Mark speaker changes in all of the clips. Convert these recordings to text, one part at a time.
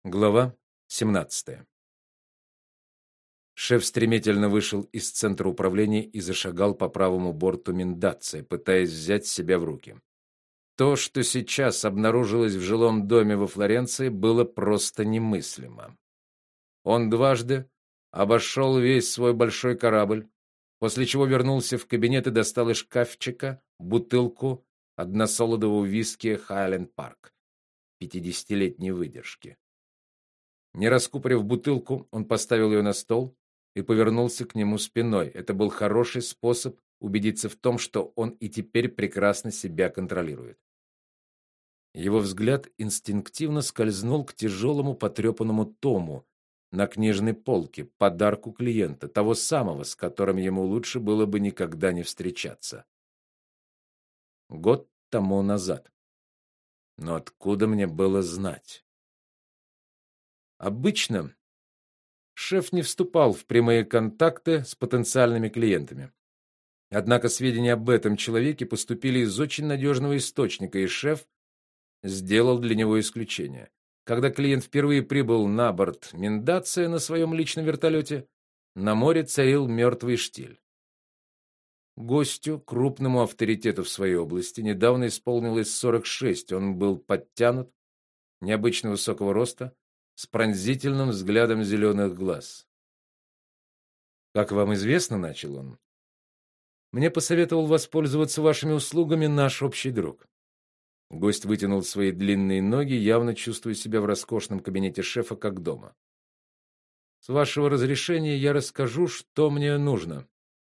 Speaker 1: Глава 17. Шеф стремительно вышел из центра управления и зашагал по правому борту Миндации, пытаясь взять себя в руки. То, что сейчас обнаружилось в жилом доме во Флоренции, было просто немыслимо. Он дважды обошел весь свой большой корабль, после чего вернулся в кабинет и достал из шкафчика бутылку односолодового виски Highland Park 50-летней выдержки. Не раскупорив бутылку, он поставил ее на стол и повернулся к нему спиной. Это был хороший способ убедиться в том, что он и теперь прекрасно себя контролирует. Его взгляд инстинктивно скользнул к тяжелому потрепанному тому на книжной полке, подарку клиента, того самого, с которым ему лучше было бы никогда не встречаться. Год тому назад. Но откуда мне было знать? Обычно шеф не вступал в прямые контакты с потенциальными клиентами. Однако сведения об этом человеке поступили из очень надежного источника, и шеф сделал для него исключение. Когда клиент впервые прибыл на борт Миндации на своем личном вертолете, на море царил мертвый штиль. Гостю, крупному авторитету в своей области, недавно исполнилось 46. Он был подтянут, необычно высокого роста, с пронзительным взглядом зеленых глаз. Как вам известно, начал он, мне посоветовал воспользоваться вашими услугами наш общий друг. Гость вытянул свои длинные ноги, явно чувствуя себя в роскошном кабинете шефа как дома. С вашего разрешения я расскажу, что мне нужно.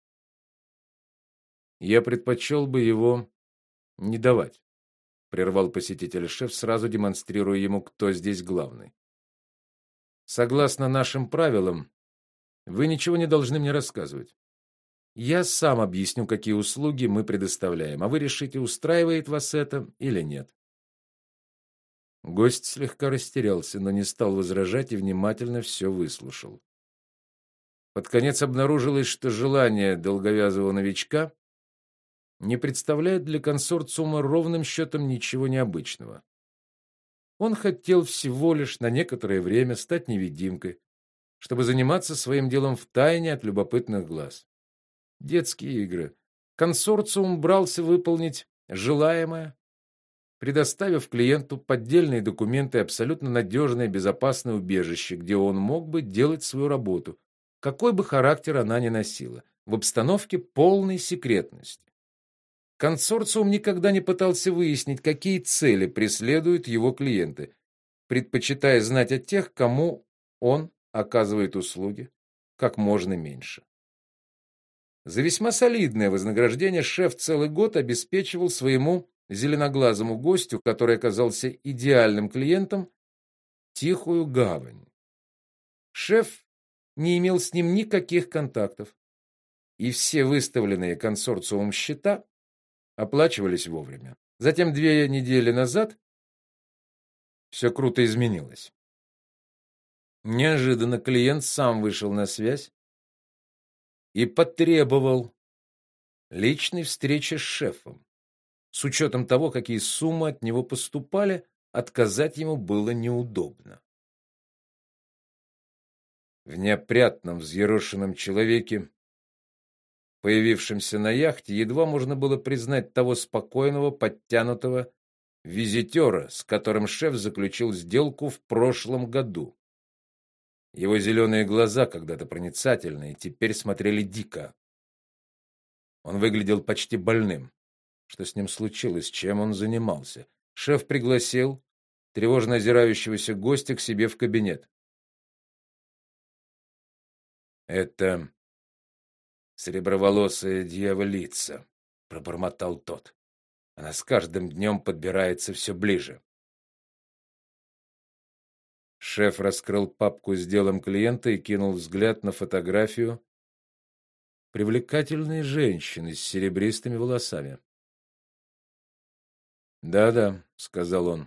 Speaker 1: Я предпочел бы его не давать, прервал посетителя шеф, сразу демонстрируя ему, кто здесь главный. Согласно нашим правилам, вы ничего не должны мне рассказывать. Я сам объясню, какие услуги мы предоставляем, а вы решите, устраивает вас это или нет. Гость слегка растерялся, но не стал возражать и внимательно все выслушал. Под конец обнаружилось, что желание долговязого новичка не представляет для консорциума ровным счетом ничего необычного. Он хотел всего лишь на некоторое время стать невидимкой, чтобы заниматься своим делом втайне от любопытных глаз. Детские игры. Консорциум брался выполнить желаемое, предоставив клиенту поддельные документы и абсолютно надежное безопасное убежище, где он мог бы делать свою работу, какой бы характер она ни носила, в обстановке полной секретности. Консорциум никогда не пытался выяснить, какие цели преследуют его клиенты, предпочитая знать о тех, кому он оказывает услуги, как можно меньше. За весьма солидное вознаграждение шеф целый год обеспечивал своему зеленоглазому гостю, который оказался идеальным клиентом, тихую гавань. Шеф не имел с ним никаких контактов, и все выставленные консорциумом счета оплачивались вовремя. Затем 2 недели назад все круто изменилось. Неожиданно клиент сам вышел на связь и потребовал личной встречи с шефом. С учетом того, какие суммы от него поступали, отказать ему было неудобно. В неопрятном, взъерошенном человеке, появившемся на яхте, едва можно было признать того спокойного, подтянутого визитера, с которым шеф заключил сделку в прошлом году. Его зеленые глаза, когда-то проницательные, теперь смотрели дико. Он выглядел почти больным. Что с ним случилось, чем он занимался? Шеф пригласил тревожно озирающегося гостя к себе в кабинет. Это сереброволосая дьяволица, пробормотал тот. Она с каждым днем подбирается все ближе. Шеф раскрыл папку с делом клиента и кинул взгляд на фотографию привлекательной женщины с серебристыми волосами. "Да-да", сказал он.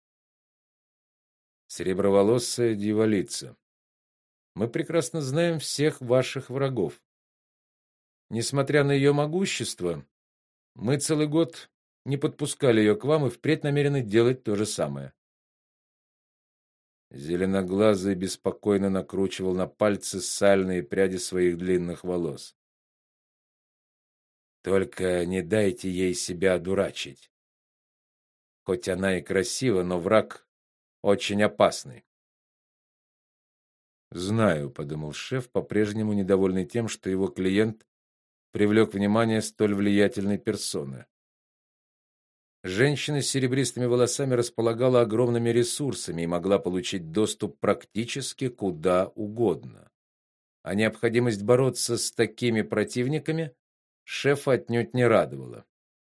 Speaker 1: "Сереброволосая дьяволица. Мы прекрасно знаем всех ваших врагов. Несмотря на ее могущество, мы целый год не подпускали ее к вам и впредь намерены делать то же самое. Зеленоглазый беспокойно накручивал на пальцы сальные пряди своих длинных волос. Только не дайте ей себя одурачить. Хоть она и красива, но враг очень опасный. Знаю, подумал шеф, по-прежнему недовольный тем, что его клиент привлек внимание столь влиятельной персоны. Женщина с серебристыми волосами располагала огромными ресурсами и могла получить доступ практически куда угодно. А необходимость бороться с такими противниками шефа отнюдь не радовала.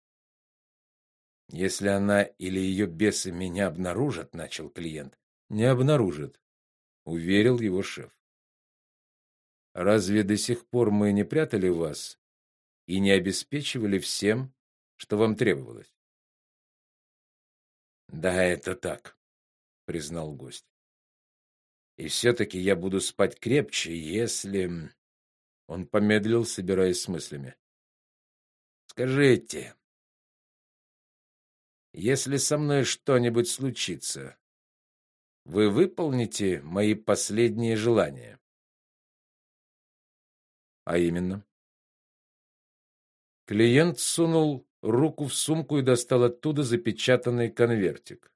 Speaker 1: Если она или ее бесы меня обнаружат, начал клиент. Не обнаружат, уверил его шеф. Разве до сих пор мы не прятали вас и не обеспечивали всем, что вам требовалось? Да, это так, признал гость. И все-таки я буду спать крепче, если... Он помедлил, собираясь с мыслями. Скажите, если со мной что-нибудь случится, вы выполните мои последние желания? А именно? Клиент сунул руку в сумку и достал оттуда запечатанный конвертик.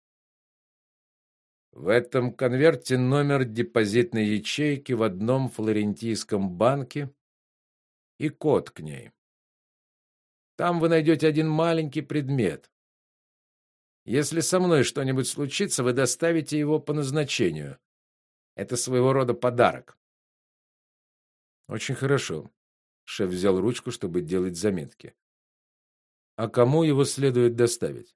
Speaker 1: В этом конверте номер депозитной ячейки в одном флорентийском банке и код к ней. Там вы найдете один маленький предмет. Если со мной что-нибудь случится, вы доставите его по назначению. Это своего рода подарок. Очень хорошо. Шеф взял ручку, чтобы делать заметки. А кому его следует доставить?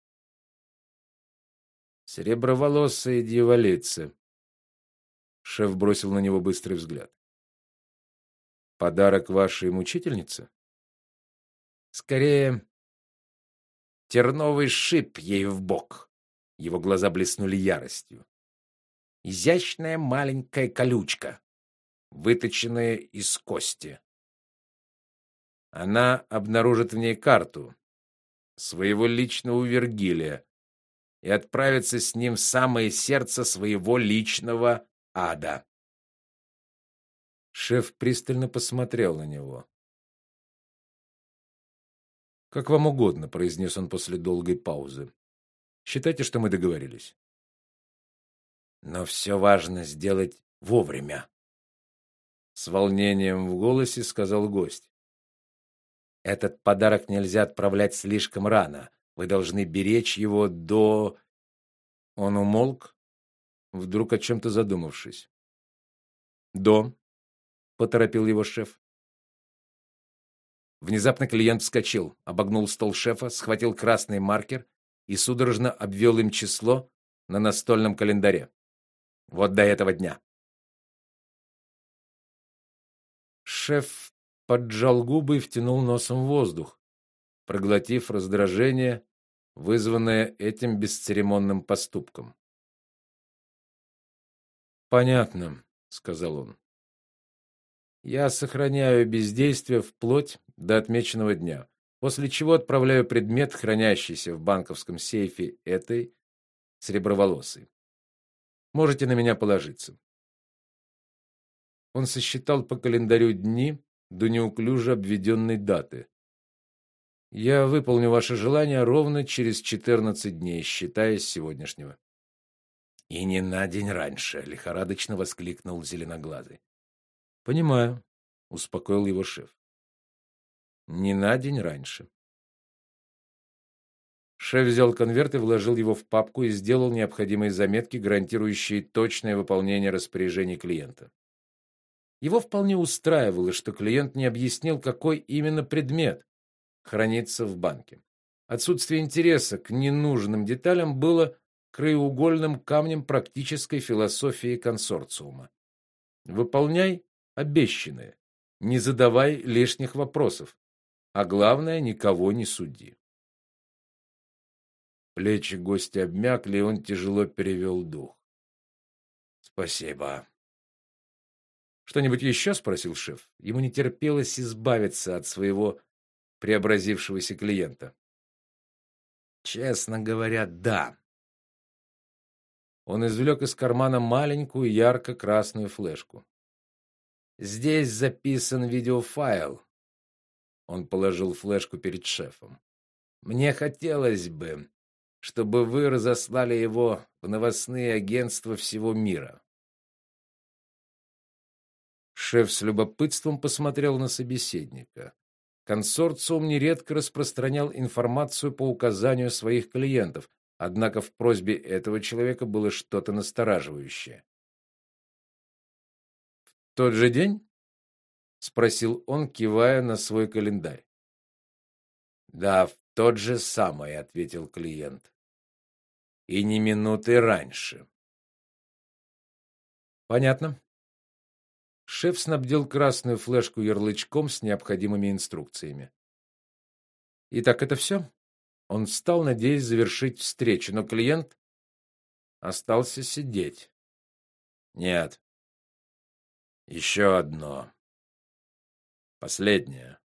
Speaker 1: Сереброволосая дьяволица. Шеф бросил на него быстрый взгляд. Подарок вашей мучительнице? Скорее, терновый шип ей в бок. Его глаза блеснули яростью. Изящная маленькая колючка, выточенная из кости. Она обнаружит в ней карту своего личного Вергилия и отправится с ним в самое сердце своего личного ада. Шеф пристально посмотрел на него. Как вам угодно, произнес он после долгой паузы. Считайте, что мы договорились. Но все важно сделать вовремя. С волнением в голосе сказал гость. Этот подарок нельзя отправлять слишком рано. Вы должны беречь его до... Он умолк, вдруг о чем-то задумавшись. До, поторопил его шеф. Внезапно клиент вскочил, обогнул стол шефа, схватил красный маркер и судорожно обвел им число на настольном календаре. Вот до этого дня. Шеф поджал губы и втянул носом воздух, проглотив раздражение, вызванное этим бесцеремонным поступком. Понятно, сказал он. Я сохраняю бездействие вплоть до отмеченного дня, после чего отправляю предмет, хранящийся в банковском сейфе этой сереброволосой. Можете на меня положиться. Он сосчитал по календарю дни до неуклюже обведенной даты. Я выполню ваше желание ровно через 14 дней, считая с сегодняшнего. И не на день раньше, лихорадочно воскликнул зеленоглазый. Понимаю, успокоил его шеф. Не на день раньше. Шеф взял конверт и вложил его в папку и сделал необходимые заметки, гарантирующие точное выполнение распоряжений клиента. Его вполне устраивало, что клиент не объяснил, какой именно предмет хранится в банке. Отсутствие интереса к ненужным деталям было краеугольным камнем практической философии консорциума. Выполняй обещанное, не задавай лишних вопросов, а главное, никого не суди. Плечи гостя обмякли, и он тяжело перевел дух. Спасибо. Что-нибудь еще? Спросил шеф. Ему не терпелось избавиться от своего преобразившегося клиента. Честно говоря, да. Он извлек из кармана маленькую ярко-красную флешку. Здесь записан видеофайл. Он положил флешку перед шефом. Мне хотелось бы, чтобы вы разослали его в новостные агентства всего мира. Шеф с любопытством посмотрел на собеседника. Консорциум нередко распространял информацию по указанию своих клиентов, однако в просьбе этого человека было что-то настораживающее. В тот же день? Спросил он, кивая на свой календарь. Да, в тот же самый, ответил клиент. И ни минуты раньше. Понятно. Шеф снабдил красную флешку ярлычком с необходимыми инструкциями. Итак, это все? Он встал, надеясь завершить встречу, но клиент остался сидеть. Нет. Еще одно. Последнее.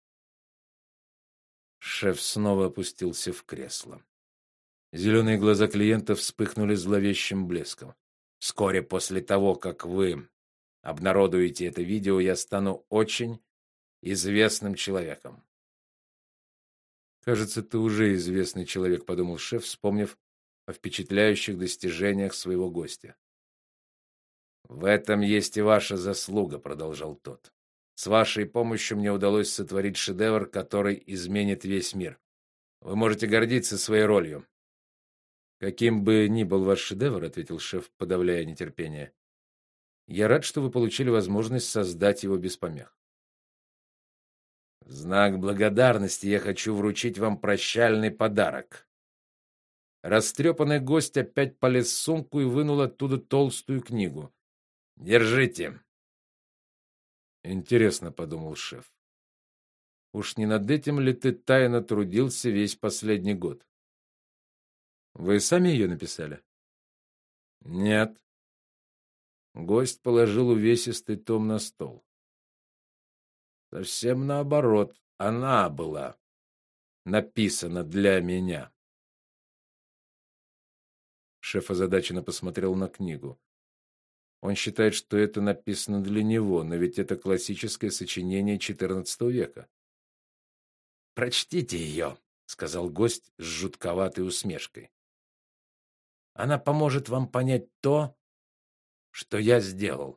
Speaker 1: Шеф снова опустился в кресло. Зеленые глаза клиента вспыхнули зловещим блеском. Вскоре после того, как вы обнародуете это видео, я стану очень известным человеком. Кажется, ты уже известный человек, подумал шеф, вспомнив о впечатляющих достижениях своего гостя. В этом есть и ваша заслуга, продолжал тот. С вашей помощью мне удалось сотворить шедевр, который изменит весь мир. Вы можете гордиться своей ролью. Каким бы ни был ваш шедевр, ответил шеф, подавляя нетерпение. Я рад, что вы получили возможность создать его без помех. В знак благодарности я хочу вручить вам прощальный подарок. Растрепанный гость опять полез в сумку и вынул оттуда толстую книгу. Держите. Интересно, подумал шеф. Уж не над этим ли ты тайно трудился весь последний год? Вы сами ее написали? Нет. Гость положил увесистый том на стол. Совсем наоборот, она была написана для меня. Шеф озадаченно посмотрел на книгу. Он считает, что это написано для него, но ведь это классическое сочинение XIV века. Прочтите ее, сказал гость с жутковатой усмешкой. Она поможет вам понять то, что я сделал.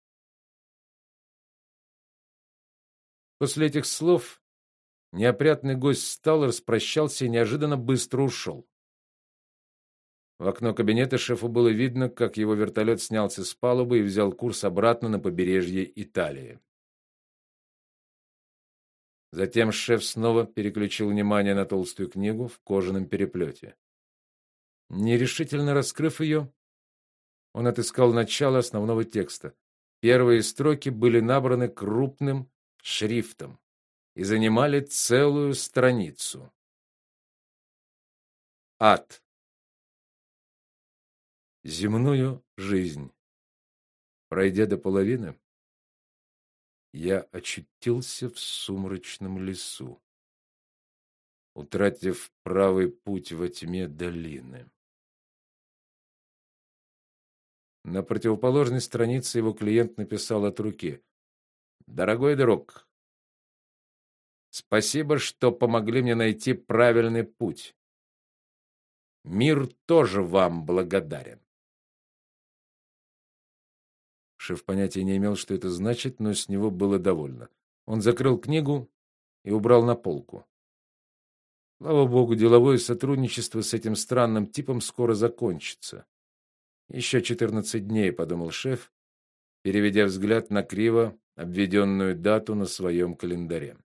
Speaker 1: После этих слов неопрятный гость встал, распрощался и неожиданно быстро ушел. В окно кабинета шефу было видно, как его вертолет снялся с палубы и взял курс обратно на побережье Италии. Затем шеф снова переключил внимание на толстую книгу в кожаном переплете. Нерешительно раскрыв ее, он отыскал начало основного текста. Первые строки были набраны крупным шрифтом и занимали целую страницу. Ад. Земную жизнь пройдя до половины, я очутился в сумрачном лесу, утратив правый путь во тьме долины. На противоположной странице его клиент написал от руки: "Дорогой друг, спасибо, что помогли мне найти правильный путь. Мир тоже вам благодарен". Шеф понятия не имел, что это значит, но с него было довольно. Он закрыл книгу и убрал на полку. Слава богу, деловое сотрудничество с этим странным типом скоро закончится. Еще 14 дней, подумал шеф, переведя взгляд на криво обведенную дату на своем календаре.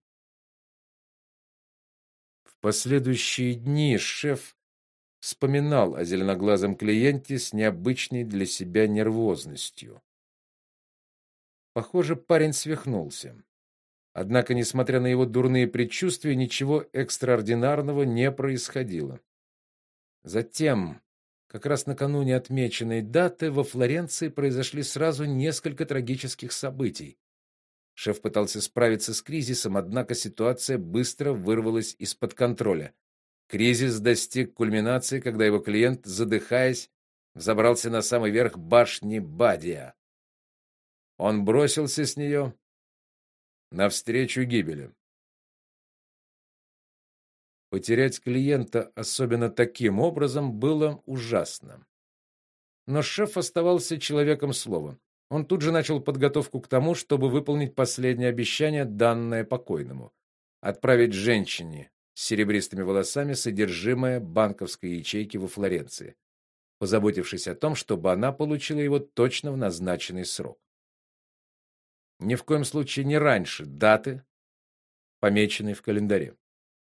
Speaker 1: В последующие дни шеф вспоминал о зеленоглазом клиенте с необычной для себя нервозностью. Похоже, парень свихнулся. Однако, несмотря на его дурные предчувствия, ничего экстраординарного не происходило. Затем, как раз накануне отмеченной даты, во Флоренции произошли сразу несколько трагических событий. Шеф пытался справиться с кризисом, однако ситуация быстро вырвалась из-под контроля. Кризис достиг кульминации, когда его клиент, задыхаясь, взобрался на самый верх башни Бадия. Он бросился с нее навстречу гибели. Потерять клиента, особенно таким образом, было ужасно. Но шеф оставался человеком слова. Он тут же начал подготовку к тому, чтобы выполнить последнее обещание, данное покойному: отправить женщине с серебристыми волосами содержимое банковской ячейки во Флоренции, позаботившись о том, чтобы она получила его точно в назначенный срок. Ни в коем случае не раньше даты, помеченной в календаре.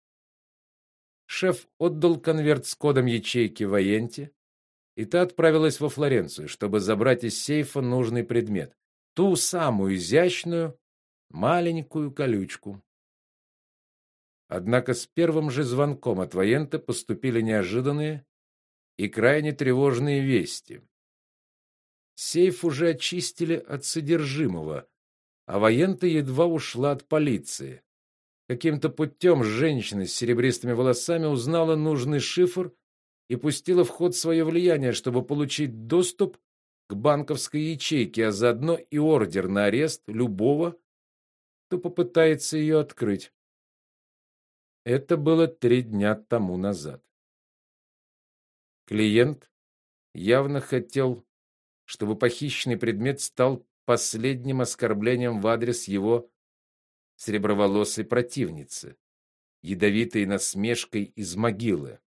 Speaker 1: Шеф отдал конверт с кодом ячейки Ваенте, и та отправилась во Флоренцию, чтобы забрать из сейфа нужный предмет, ту самую изящную маленькую колючку. Однако с первым же звонком от Ваенте поступили неожиданные и крайне тревожные вести. Сейф уже очистили от содержимого, а Ваенте едва ушла от полиции. Каким-то путем женщина с серебристыми волосами узнала нужный шифр и пустила в ход свое влияние, чтобы получить доступ к банковской ячейке, а заодно и ордер на арест любого, кто попытается ее открыть. Это было 3 дня тому назад. Клиент явно хотел, чтобы похищенный предмет стал последним оскорблением в адрес его сереброволосой противницы, ядовитой насмешкой из могилы.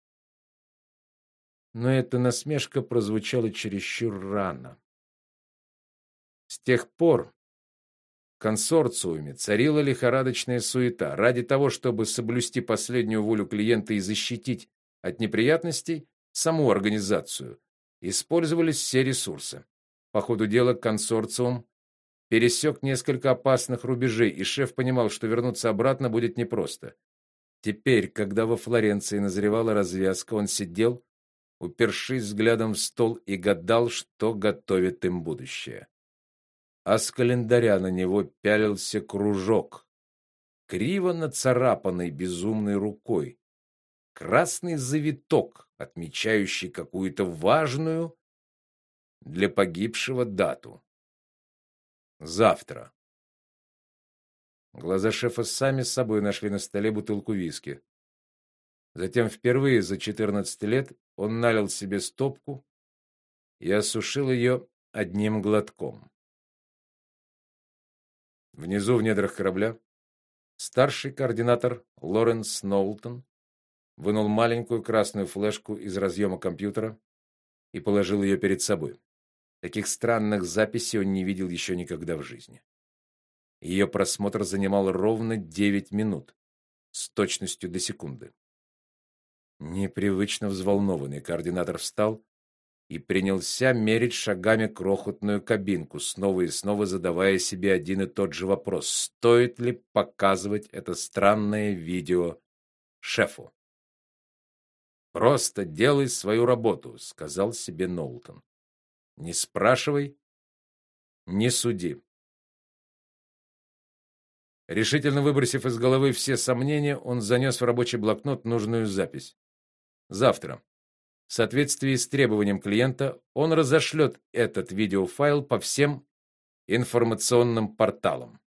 Speaker 1: Но эта насмешка прозвучала чересчур рано. С тех пор в консорциуме царила лихорадочная суета. Ради того, чтобы соблюсти последнюю волю клиента и защитить от неприятностей саму организацию, использовались все ресурсы. По ходу дела консорциум пересек несколько опасных рубежей, и шеф понимал, что вернуться обратно будет непросто. Теперь, когда во Флоренции назревала развязка, он сидел, упершись взглядом в стол, и гадал, что готовит им будущее. А с календаря на него пялился кружок, криво нацарапанный безумной рукой, красный завиток, отмечающий какую-то важную для погибшего дату. Завтра. Глаза шефа сами с собой нашли на столе бутылку виски. Затем впервые за 14 лет он налил себе стопку и осушил ее одним глотком. Внизу в недрах корабля старший координатор Лоренс Ноултон вынул маленькую красную флешку из разъема компьютера и положил ее перед собой. Таких странных записей он не видел еще никогда в жизни. Ее просмотр занимал ровно 9 минут, с точностью до секунды. Непривычно взволнованный координатор встал и принялся мерить шагами крохотную кабинку, снова и снова задавая себе один и тот же вопрос: стоит ли показывать это странное видео шефу? Просто делай свою работу, сказал себе Ноултон. Не спрашивай, не суди. Решительно выбросив из головы все сомнения, он занес в рабочий блокнот нужную запись. Завтра, в соответствии с требованием клиента, он разошлет этот видеофайл по всем информационным порталам.